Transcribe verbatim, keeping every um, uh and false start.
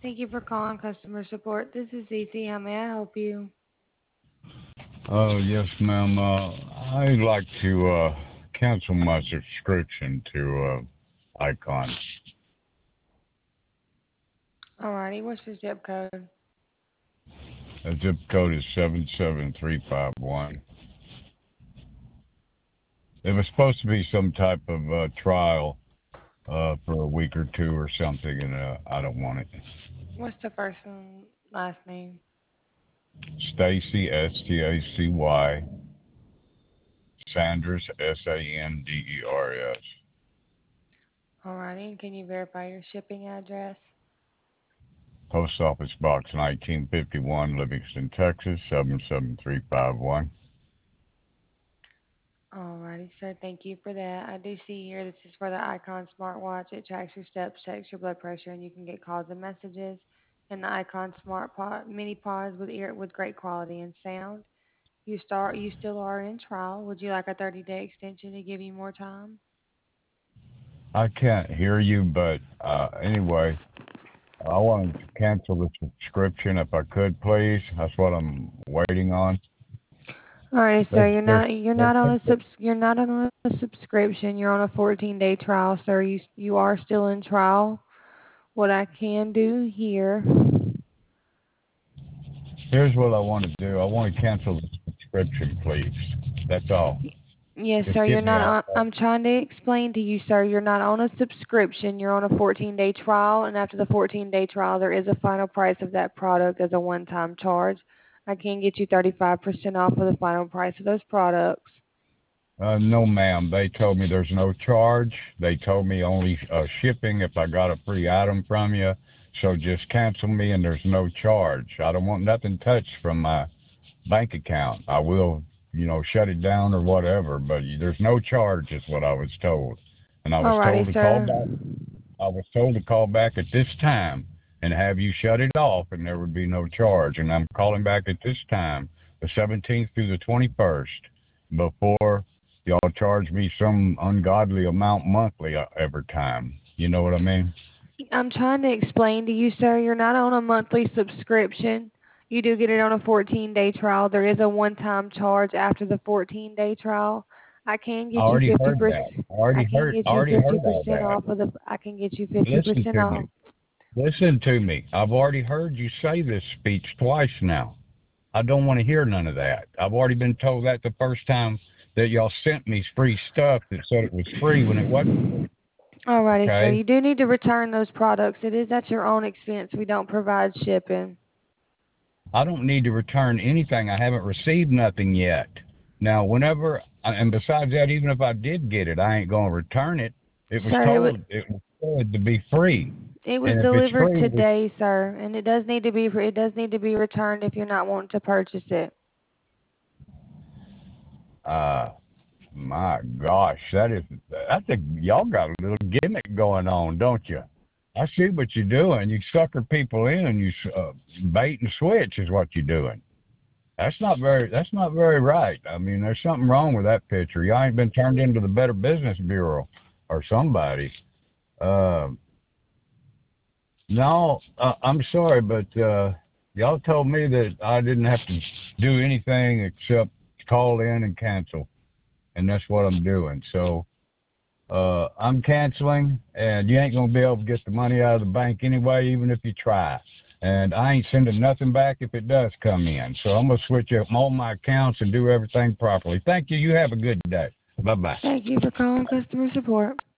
Thank you for calling customer support. This is Cece. How may I help you? Oh, yes, ma'am. Uh, I'd like to uh, cancel my subscription to uh, Icon. Alrighty, what's your zip code? The zip code is seven seven three five one. It was supposed to be some type of uh, trial uh, for a week or two or something, and uh, I don't want it. What's the first and last name? Stacy, S T A C Y. Sanders, S A N D E R S. Alrighty, and can you verify your shipping address? Post Office Box nineteen fifty-one, Livingston, Texas, seven seven three five one. Alrighty, sir. Thank you for that. I do see here this is for the Icon smartwatch. It tracks your steps, checks your blood pressure, and you can get calls and messages. And the Icon Smart Pod, Mini Pods with ear with great quality and sound. You start. You still are in trial. Would you like a thirty day extension to give you more time? I can't hear you, but uh, anyway, I wanted to cancel the subscription if I could, please. That's what I'm waiting on. All right, sir. There's, You're there's, not you're there's, not on a subs you're not on a subscription. You're on a fourteen day trial, sir. You you are still in trial. What I can do here. here's what I want to do. I want to cancel the subscription, please. That's all. Yes, Just sir. You're get me not off on. that. I'm trying to explain to you, sir. You're not on a subscription. You're on a fourteen day trial, and after the fourteen day trial, there is a final price of that product as a one time charge. I can get you thirty-five percent off of the final price of those products. Uh, no, ma'am. They told me there's no charge. They told me only uh, shipping if I got a free item from you. So just cancel me and there's no charge. I don't want nothing touched from my bank account. I will, you know, shut it down or whatever, but there's no charge is what I was told. And I was told Alrighty, to call sir. back. I was told to call back at this time and have you shut it off and there would be no charge. And I'm calling back at this time, the seventeenth through the twenty-first, before y'all charge me some ungodly amount monthly uh, every time. You know what I mean? I'm trying to explain to you, sir, you're not on a monthly subscription. You do get it on a fourteen day trial. There is a one-time charge after the fourteen day trial. I can I get you already fifty heard that. percent. I I already can heard. get I you already heard all fifty percent that. off of the. I can get you Listen fifty percent to off. me. Listen to me. I've already heard you say this speech twice now. I don't want to hear none of that. I've already been told that the first time that y'all sent me free stuff that said it was free when it wasn't free. Alrighty, sir. Okay? You do need to return those products. It is at your own expense. We don't provide shipping. I don't need to return anything. I haven't received nothing yet. Now, whenever, and besides that, even if I did get it, I ain't going to return it. It was Sir, it was, told it was said to be free. it was And if it's delivered free, today, sir, and it does need to be it does need to be returned if you're not wanting to purchase it. uh, my gosh, that is, I think y'all got a little gimmick going on, don't you? I see what you're doing. You sucker people in and you uh, bait and switch is what you're doing. That's not very. That's not very right. I mean, there's something wrong with that picture. Y'all ain't been turned into the Better Business Bureau or somebody. Uh, no, uh, I'm sorry, but uh, y'all told me that I didn't have to do anything except call in and cancel, and that's what I'm doing. So uh, I'm canceling, and you ain't gonna be able to get the money out of the bank anyway, even if you try. And I ain't sending nothing back if it does come in. So I'm going to switch up all my accounts and do everything properly. Thank you. You have a good day. Bye-bye. Thank you for calling customer support.